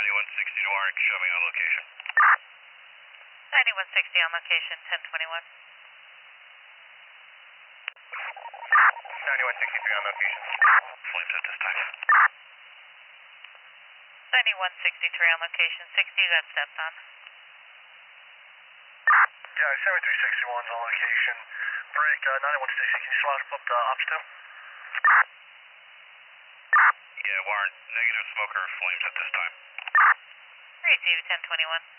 9160 to Warren, shoving on location. 9160 on location, 1021. 9163 on location. Flames at this time. 9163 on location, 60 you got stepped on. Yeah, 7361's on location. Break 9160, can you slide up the ops 2? Yeah, Warren, negative smoker, flames at this time. Receive 1021.